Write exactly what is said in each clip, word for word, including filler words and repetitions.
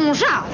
on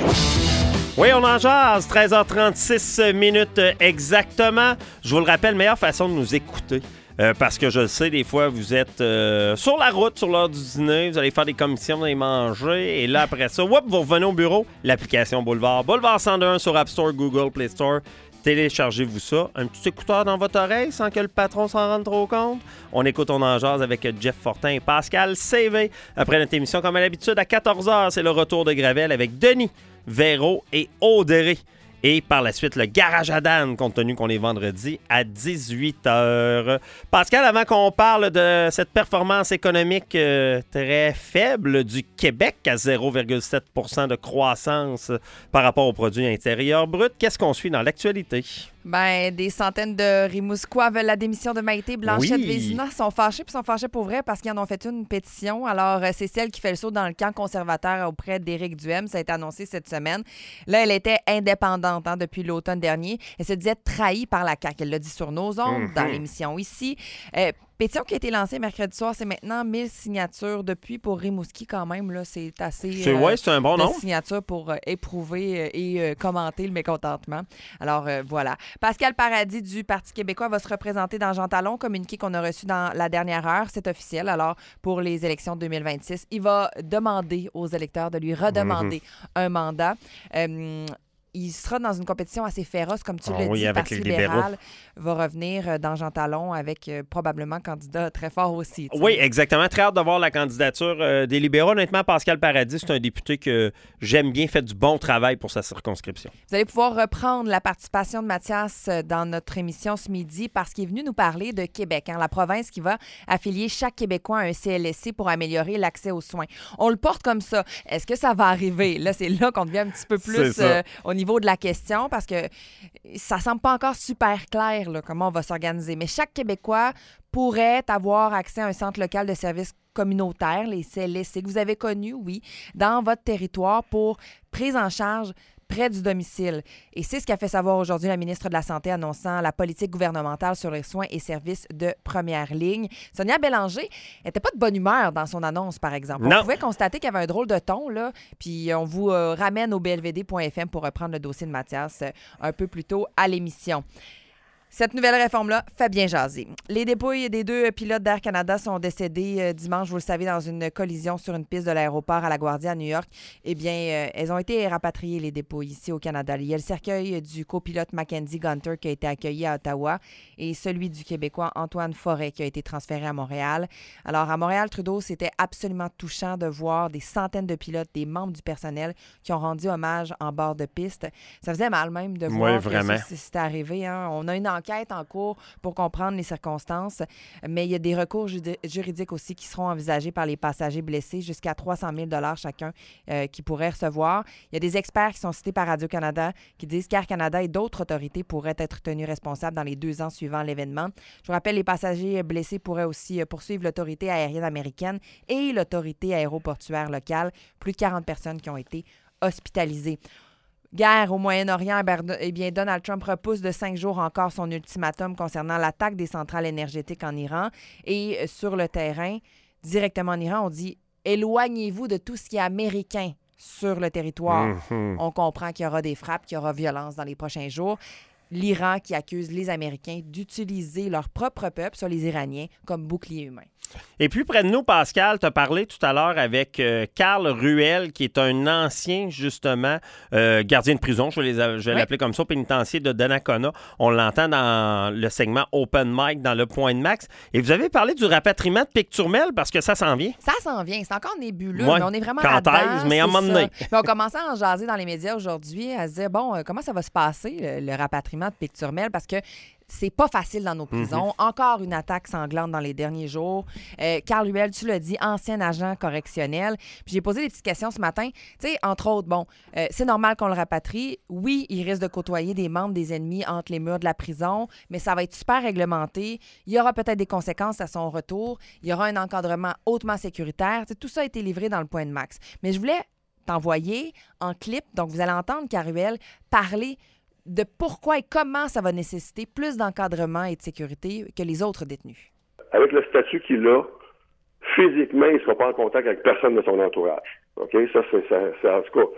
jase! Oui, on en jase, treize heures trente-six minutes exactement. Je vous le rappelle, meilleure façon de nous écouter. Euh, parce que je le sais, des fois, vous êtes euh, sur la route, sur l'heure du dîner, vous allez faire des commissions, vous allez manger, et là, après ça, whoop, vous revenez au bureau, l'application Boulevard. Boulevard cent deux sur App Store, Google Play Store. Téléchargez-vous ça. Un petit écouteur dans votre oreille sans que le patron s'en rende trop compte. On écoute On en jase avec Jeff Fortin et Pascal Sévé. Après notre émission, comme à l'habitude, à quatorze heures, c'est le retour de Gravel avec Denis, Véro et Audrey. Et par la suite, le Garage à Dan, compte tenu qu'on est vendredi, à dix-huit heures. Pascal, avant qu'on parle de cette performance économique euh, très faible du Québec, à zéro virgule sept pour cent de croissance par rapport au produit intérieur brut, qu'est-ce qu'on suit dans l'actualité? Ben, des centaines de Rimouskois veulent la démission de Maïté Blanchette Oui. Vézina. Ils sont fâchés, puis sont fâchés pour vrai parce qu'ils en ont fait une pétition. Alors, euh, c'est celle qui fait le saut dans le camp conservateur auprès d'Éric Duhem. Ça a été annoncé cette semaine. Là, elle était indépendante hein, depuis l'automne dernier. Elle se disait trahie par la C A Q. Elle l'a dit sur nos ondes, mm-hmm. dans l'émission ici. Euh, pétition qui a été lancée mercredi soir, c'est maintenant mille signatures depuis pour Rimouski quand même. Là, c'est assez c'est, euh, ouais, c'est un bon de nombre. signatures pour euh, éprouver euh, et euh, commenter le mécontentement. Alors, euh, voilà. Pascal Paradis du Parti québécois va se représenter dans Jean Talon, communiqué qu'on a reçu dans la dernière heure. C'est officiel. Alors, pour les élections deux mille vingt-six, il va demander aux électeurs de lui redemander mm-hmm. un mandat. Euh, Il sera dans une compétition assez féroce, comme tu oh, l'as oui, dit. Le Parti libéral va revenir dans Jean Talon avec euh, probablement un candidat très fort aussi. Oui, exactement. Très hâte de voir la candidature euh, des libéraux. Honnêtement, Pascal Paradis, c'est un député que j'aime bien, fait du bon travail pour sa circonscription. Vous allez pouvoir reprendre la participation de Mathias dans notre émission ce midi parce qu'il est venu nous parler de Québec, hein, la province qui va affilier chaque Québécois à un C L S C pour améliorer l'accès aux soins. On le porte comme ça. Est-ce que ça va arriver? Là, c'est là qu'on devient un petit peu plus euh, au niveau niveau de la question parce que ça semble pas encore super clair là, comment on va s'organiser. Mais chaque Québécois pourrait avoir accès à un centre local de services communautaires, les C L S C, que vous avez connus, oui, dans votre territoire pour prise en charge près du domicile. Et c'est ce qu'a fait savoir aujourd'hui la ministre de la Santé annonçant la politique gouvernementale sur les soins et services de première ligne. Sonia Bélanger n'était pas de bonne humeur dans son annonce, par exemple. Non. On pouvait constater qu'il y avait un drôle de ton, là, puis on vous euh, ramène au b l v d point f m pour reprendre le dossier de Mathias euh, un peu plus tôt à l'émission. Cette nouvelle réforme-là fait bien jaser. Les dépouilles des deux pilotes d'Air Canada sont décédés euh, dimanche, vous le savez, dans une collision sur une piste de l'aéroport à LaGuardia à New York. Eh bien, euh, elles ont été rapatriées, les dépouilles, ici au Canada. Il y a le cercueil du copilote Mackenzie Gunter qui a été accueilli à Ottawa et celui du Québécois Antoine Forêt qui a été transféré à Montréal. Alors, à Montréal, Trudeau, c'était absolument touchant de voir des centaines de pilotes, des membres du personnel qui ont rendu hommage en bord de piste. Ça faisait mal même de voir oui, vraiment. que c'était arrivé. Hein. On a une enquête en cours pour comprendre les circonstances, mais il y a des recours judi- juridiques aussi qui seront envisagés par les passagers blessés, jusqu'à trois cent mille dollars chacun euh, qui pourraient recevoir. Il y a des experts qui sont cités par Radio-Canada qui disent qu'Air Canada et d'autres autorités pourraient être tenus responsables dans les deux ans suivant l'événement. Je vous rappelle, les passagers blessés pourraient aussi poursuivre l'autorité aérienne américaine et l'autorité aéroportuaire locale. Plus de quarante personnes qui ont été hospitalisées. Guerre au Moyen-Orient, eh bien, Donald Trump repousse de cinq jours encore son ultimatum concernant l'attaque des centrales énergétiques en Iran. Et sur le terrain, directement en Iran, on dit « Éloignez-vous de tout ce qui est américain sur le territoire. Mm-hmm. » On comprend qu'il y aura des frappes, qu'il y aura violence dans les prochains jours. L'Iran qui accuse les Américains d'utiliser leur propre peuple, soit les Iraniens, comme bouclier humain. Et puis, près de nous, Pascal, tu as parlé tout à l'heure avec euh, Carl Ruel, qui est un ancien, justement, euh, gardien de prison, je vais, les, je vais oui. l'appeler comme ça, pénitencier de Donnacona. On l'entend dans le segment Open Mic dans le Point de Max. Et vous avez parlé du rapatriement de Picturmel parce que ça s'en vient. Ça s'en vient. C'est encore nébuleux, ouais, mais on est vraiment quand là-dedans. mais à un moment donné. Puis on commençait à en jaser dans les médias aujourd'hui, à se dire, bon, euh, comment ça va se passer, le, le rapatriement de Picturmel? Parce que c'est pas facile dans nos prisons. Mm-hmm. Encore une attaque sanglante dans les derniers jours. Euh, Carl Ruel, tu l'as dit, ancien agent correctionnel. Puis j'ai posé des petites questions ce matin. Tu sais, entre autres, bon, euh, c'est normal qu'on le rapatrie. Oui, il risque de côtoyer des membres des ennemis entre les murs de la prison, mais ça va être super réglementé. Il y aura peut-être des conséquences à son retour. Il y aura un encadrement hautement sécuritaire. T'sais, tout ça a été livré dans le Point de Max. Mais je voulais t'envoyer en clip, donc vous allez entendre Carl Ruel parler de pourquoi et comment ça va nécessiter plus d'encadrement et de sécurité que les autres détenus. Avec le statut qu'il a, physiquement, il ne sera pas en contact avec personne de son entourage. OK? Ça, c'est, ça, c'est en tout cas,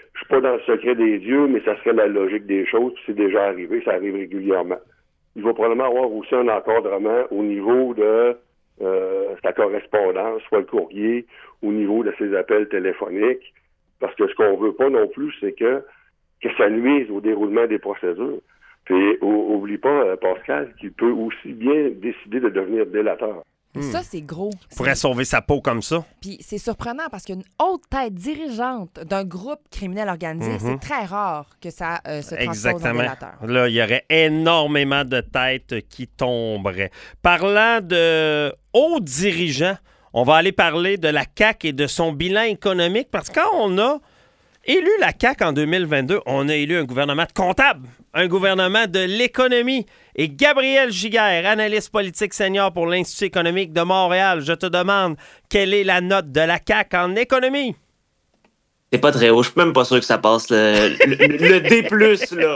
je suis pas dans le secret des dieux, mais ça serait la logique des choses, puis c'est déjà arrivé, ça arrive régulièrement. Il va probablement avoir aussi un encadrement au niveau de euh, sa correspondance, soit le courrier, au niveau de ses appels téléphoniques, parce que ce qu'on veut pas non plus, c'est que, que ça nuise au déroulement des procédures. Puis, ou, oublie pas, euh, Pascal, qu'il peut aussi bien décider de devenir délateur. Hmm. Ça, c'est gros. Il pourrait sauver sa peau comme ça. Puis c'est surprenant parce qu'une haute tête dirigeante d'un groupe criminel organisé, mm-hmm. c'est très rare que ça euh, se transpose Exactement. en délateur. Là, il y aurait énormément de têtes qui tomberaient. Parlant de hauts dirigeants, on va aller parler de la C A Q et de son bilan économique parce que quand on a élu la C A Q en deux mille vingt-deux, on a élu un gouvernement de comptables, un gouvernement de l'économie. Et Gabriel Giguère, analyste politique senior pour l'Institut économique de Montréal, je te demande, quelle est la note de la C A Q en économie? C'est pas très haut. Je suis même pas sûr que ça passe le, le, le D plus, là.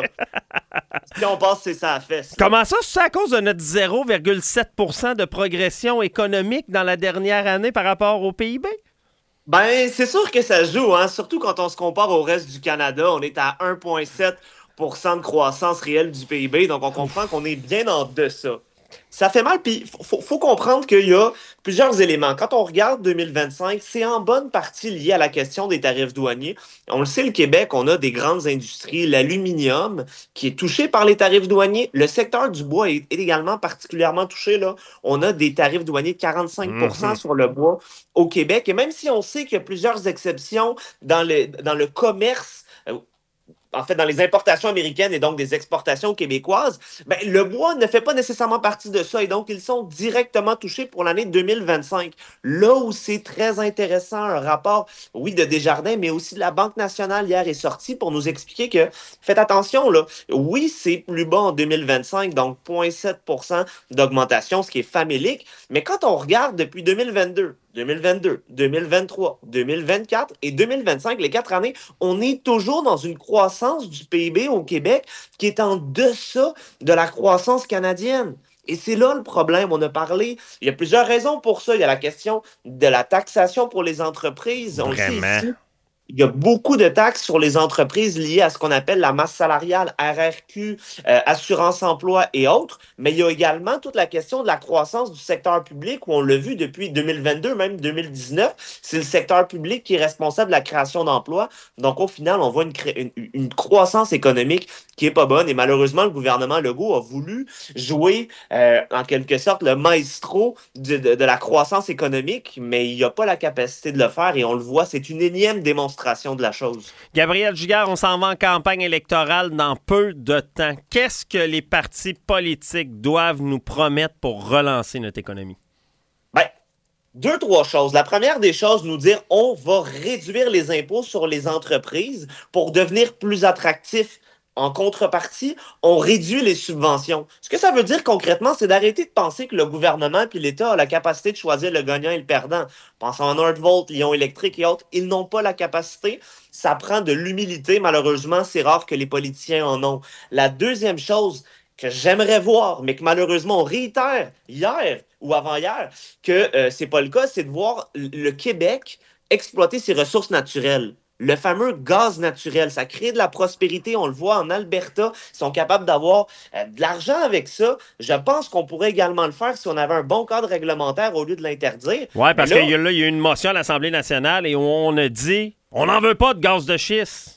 Si on passe, c'est ça à fesse. Comment ça? C'est à cause de notre zéro virgule sept pour cent de progression économique dans la dernière année par rapport au P I B? Ben, c'est sûr que ça joue, hein. Surtout quand on se compare au reste du Canada. On est à un virgule sept pour cent de croissance réelle du P I B, donc on comprend qu'on est bien en deçà. Ça fait mal, puis il faut, faut comprendre qu'il y a plusieurs éléments. Quand on regarde deux mille vingt-cinq, c'est en bonne partie lié à la question des tarifs douaniers. On le sait, le Québec, on a des grandes industries, l'aluminium qui est touché par les tarifs douaniers. Le secteur du bois est également particulièrement touché, là. On a des tarifs douaniers de quarante-cinq pour cent mmh. sur le bois au Québec. Et même si on sait qu'il y a plusieurs exceptions dans le, dans le commerce, euh, en fait, dans les importations américaines et donc des exportations québécoises, ben, le bois ne fait pas nécessairement partie de ça et donc ils sont directement touchés pour l'année deux mille vingt-cinq. Là où c'est très intéressant, un rapport, oui, de Desjardins, mais aussi de la Banque nationale hier est sorti pour nous expliquer que, faites attention, là, oui, c'est plus bas en deux mille vingt-cinq, donc zéro virgule sept pour cent d'augmentation, ce qui est famélique, mais quand on regarde depuis deux mille vingt-deux, deux mille vingt-deux, deux mille vingt-trois, deux mille vingt-quatre et deux mille vingt-cinq, les quatre années, on est toujours dans une croissance du P I B au Québec qui est en deçà de la croissance canadienne. Et c'est là le problème. On a parlé, il y a plusieurs raisons pour ça. Il y a la question de la taxation pour les entreprises. On Vraiment? le sait ici. Il y a beaucoup de taxes sur les entreprises liées à ce qu'on appelle la masse salariale, R R Q, euh, assurance-emploi et autres. Mais il y a également toute la question de la croissance du secteur public où on l'a vu depuis deux mille vingt-deux, même deux mille dix-neuf. C'est le secteur public qui est responsable de la création d'emplois. Donc, au final, on voit une, cré- une, une croissance économique qui est pas bonne. Et malheureusement, le gouvernement Legault a voulu jouer, euh, en quelque sorte, le maestro de, de, de la croissance économique, mais il n'a pas la capacité de le faire. Et on le voit, c'est une énième démonstration de la chose. Gabriel Giguère, on s'en va en campagne électorale dans peu de temps. Qu'est-ce que les partis politiques doivent nous promettre pour relancer notre économie? Ben, deux, trois choses. La première des choses, nous dire on va réduire les impôts sur les entreprises pour devenir plus attractifs. En contrepartie, on réduit les subventions. Ce que ça veut dire concrètement, c'est d'arrêter de penser que le gouvernement puis l'État a la capacité de choisir le gagnant et le perdant. Pensons à Nordvolt, Lyon Électrique et autres, ils n'ont pas la capacité. Ça prend de l'humilité. Malheureusement, c'est rare que les politiciens en ont. La deuxième chose que j'aimerais voir, mais que malheureusement on réitère hier ou avant-hier, que euh, c'est pas le cas, c'est de voir le Québec exploiter ses ressources naturelles. Le fameux gaz naturel, ça crée de la prospérité. On le voit en Alberta. Ils sont capables d'avoir euh, de l'argent avec ça. Je pense qu'on pourrait également le faire si on avait un bon cadre réglementaire au lieu de l'interdire. Oui, parce là, qu'il y a, là, il y a eu une motion à l'Assemblée nationale et où on a dit on n'en veut pas de gaz de schiste.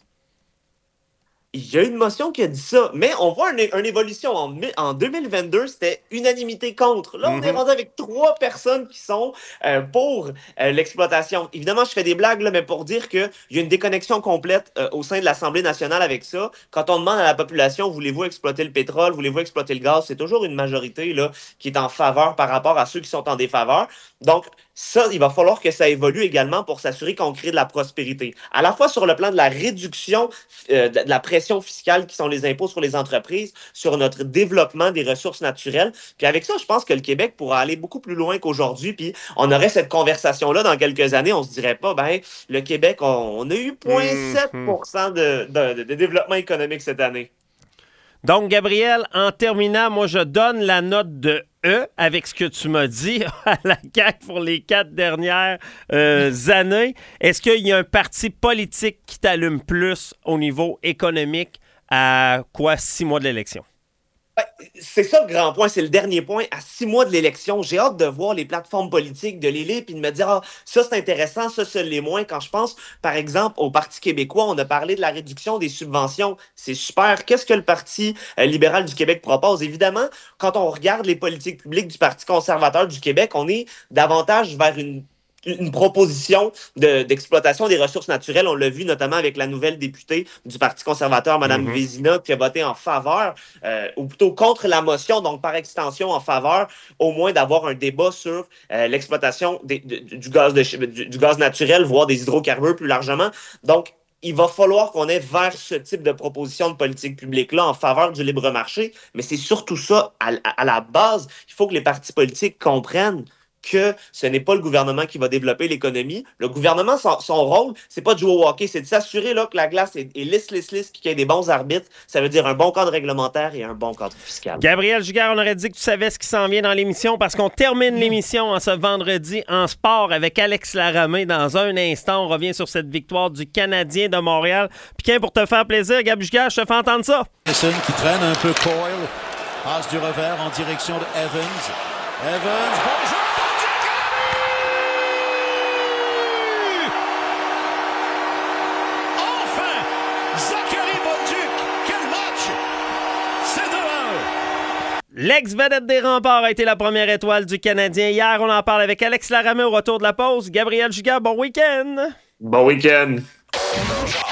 Il y a une motion qui a dit ça, mais on voit une, une évolution. En, en deux mille vingt-deux, c'était unanimité contre. Là, on mm-hmm. est rendu avec trois personnes qui sont euh, pour euh, l'exploitation. Évidemment, je fais des blagues, là, mais pour dire qu'il y a une déconnexion complète euh, au sein de l'Assemblée nationale avec ça. Quand on demande à la population, voulez-vous exploiter le pétrole, voulez-vous exploiter le gaz, c'est toujours une majorité là, qui est en faveur par rapport à ceux qui sont en défaveur. Donc, ça, il va falloir que ça évolue également pour s'assurer qu'on crée de la prospérité. À la fois sur le plan de la réduction euh, de la pression fiscale qui sont les impôts sur les entreprises, sur notre développement des ressources naturelles. Puis avec ça, je pense que le Québec pourra aller beaucoup plus loin qu'aujourd'hui. Puis on aurait cette conversation-là dans quelques années. On se dirait pas, ben le Québec, on, on a eu zéro virgule sept pour cent de, de, de développement économique cette année. Donc, Gabriel, en terminant, moi, je donne la note de E avec ce que tu m'as dit à la C A Q pour les quatre dernières euh, années. Est-ce qu'il y a un parti politique qui t'allume plus au niveau économique à quoi, six mois de l'élection? C'est ça le grand point, c'est le dernier point. À six mois de l'élection, j'ai hâte de voir les plateformes politiques, de les lire, puis de me dire, ah, ça c'est intéressant, ça, ça l'est moins. Quand je pense, par exemple, au Parti québécois, on a parlé de la réduction des subventions. C'est super. Qu'est-ce que le Parti euh, libéral du Québec propose? Évidemment, quand on regarde les politiques publiques du Parti conservateur du Québec, on est davantage vers une une proposition de, d'exploitation des ressources naturelles. On l'a vu notamment avec la nouvelle députée du Parti conservateur, Mme mm-hmm. Vézina, qui a voté en faveur, euh, ou plutôt contre la motion, donc par extension en faveur, au moins d'avoir un débat sur euh, l'exploitation des, de, du, gaz de, du, du gaz naturel, voire des hydrocarbures plus largement. Donc, il va falloir qu'on ait vers ce type de proposition de politique publique-là en faveur du libre marché, mais c'est surtout ça, à, à la base, il faut que les partis politiques comprennent que ce n'est pas le gouvernement qui va développer l'économie. Le gouvernement, son, son rôle, c'est pas de jouer au hockey, c'est de s'assurer là, que la glace est, est lisse, lisse, lisse, puis qu'il y ait des bons arbitres. Ça veut dire un bon cadre réglementaire et un bon cadre fiscal. Gabriel Giguère, on aurait dit que tu savais ce qui s'en vient dans l'émission parce qu'on termine mmh. l'émission en ce vendredi en sport avec Alex Laramé. Dans un instant, on revient sur cette victoire du Canadien de Montréal. Puis pour te faire plaisir, Gab Giguère, je te fais entendre ça. Mason qui traîne un peu Coyle, passe du revers en direction de Evans. Evans, bonjour! L'ex-vedette des remparts a été la première étoile du Canadien. Hier, on en parle avec Alex Laramé au retour de la pause. Gabriel Giguère, bon week-end! Bon week-end!